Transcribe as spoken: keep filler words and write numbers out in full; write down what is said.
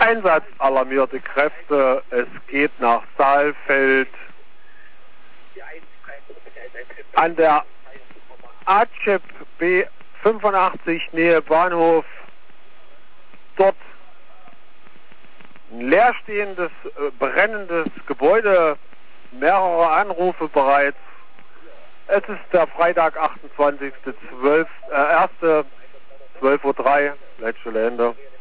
Einsatzalarmierte Kräfte. Es geht nach Saalfeld. An der ACEP B fünfundachtzig Nähe Bahnhof. Dort ein leerstehendes, äh, brennendes Gebäude. Mehrere Anrufe bereits. Es ist der Freitag, achtundzwanzigster zwölfte, äh, erste zwölf Uhr drei, letzte Länder.